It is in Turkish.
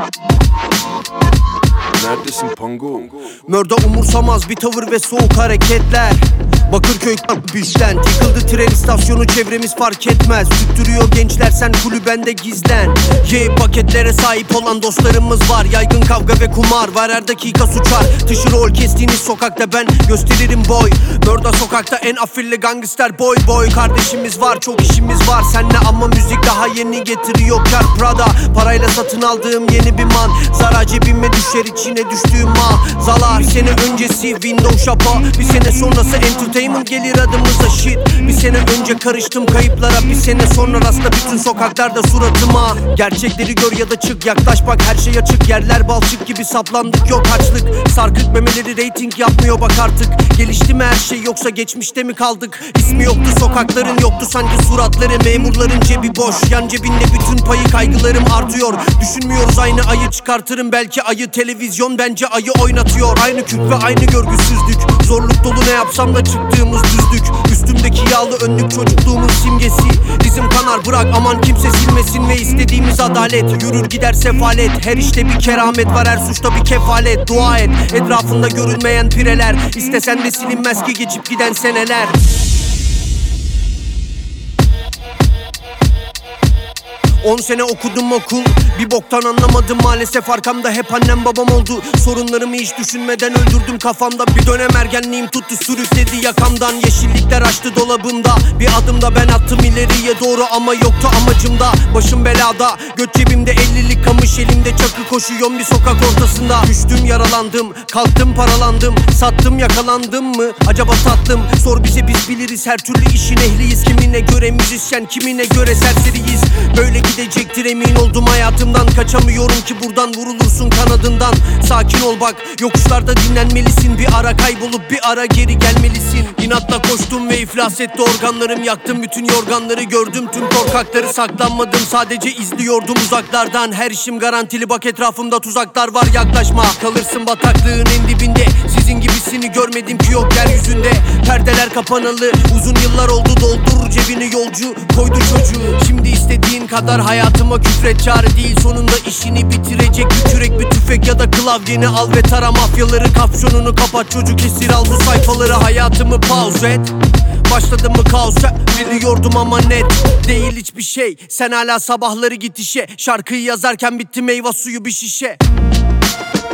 Neredesin Pango? Mörda umursamaz bir tavır ve soğuk hareketler. Bakırköy bizden yıkıldı tren istasyonu, çevremiz fark etmez. Tüttürüyor gençler, sen kulübende gizlen. Paketlere sahip olan dostlarımız var. Yaygın kavga ve kumar var, her dakika suçar. Tışı rol kestiğiniz sokakta ben gösteririm boy. Mörda sokakta en afilli gangster boy. Kardeşimiz var, çok işimiz var seninle, ama müzik daha yeni getiriyor kar. Prada parayla satın aldığım yeni bir man. Zara cebime düşer, içine düştüğüm mağazalar. Bir sene öncesi window shop'a, bir sene sonrası entertainment gelir adımıza shit. Bir sene önce karıştım kayıplara, bir sene sonra rastla bütün sokaklarda suratıma. Gerçekleri gör ya da çık, yaklaş bak her şey açık. Yerler balçık gibi saplandık, yok açlık. Sarkık memeleri reyting yapmıyor bak artık. Gelişti mi her şey yoksa geçmişte mi kaldık? İsmi yoktu sokakların, yoktu sanki suratları. Memurların cebi boş, yan cebinde bütün payı, kaygılarım artıyor. Düşünmüyoruz aynı ayı, çıkartırım belki ayı. Televizyon bence ayı oynatıyor. Aynı kük ve aynı görgüsüzlük. Zorluk dolu ne yapsam da çıktığımız düzlük. Üstümdeki yağlı önlük çocukluğumun simgesi. Dizim kanar bırak aman kimse silmesin. Ve istediğimiz adalet, yürür gider sefalet. Her işte bir keramet var, her suçta bir kefalet. Dua et etrafında görülmeyen pireler. İstesen de silinmez ki geçip giden seneler. 10 sene okudum okul, bir boktan anlamadım maalesef. Arkamda hep annem babam oldu. Sorunlarımı hiç düşünmeden öldürdüm kafamda. Bir dönem ergenliğim tuttu, sürükledi yakamdan. Yeşillikler açtı dolabımda, bir adımda ben attım ileriye doğru, ama yoktu amacımda. Başım belada, göt cebimde 50'lik kamış, elimde çakı, koşuyorum bir sokak ortasında. Düştüm yaralandım, kalktım paralandım. Sattım yakalandım mı acaba tatlım? Sor bize, biz biliriz her türlü işin ehliyiz. Kimine göre müzisyen, kimine göre serseriyiz. Böyle gidecektir emin oldum, hayatımdan kaçamıyorum ki buradan, vurulursun kanadından. Sakin ol bak, yokuşlarda dinlenmelisin. Bir ara kaybolup bir ara geri gelmelisin. İnatla koştum ve iflas etti organlarım. Yaktım bütün yorganları, gördüm tüm korkakları. Saklanmadım, sadece izliyordum uzaklardan. Her işim garantili bak, etrafımda tuzaklar var, yaklaşma. Kalırsın bataklığın en dibinde. Sizin gibisini görmedim ki yok yeryüzünde. Perdeler kapanalı, uzun yıllar oldu, doldur cebini yolcu koydu çocuğu. Şimdi istediğin kadar hayatıma küfret, çare değil sonunda işini bitirecek. Bir kürek, bir tüfek ya da klavyeni al ve tara mafyaları. Kapşonunu kapat çocuk, esir al bu sayfaları. Hayatımı pause et, başladı mı kaos? Biliyordum ama net değil hiçbir şey. Sen hala sabahları git işe. Şarkıyı yazarken bitti meyve suyu bir şişe.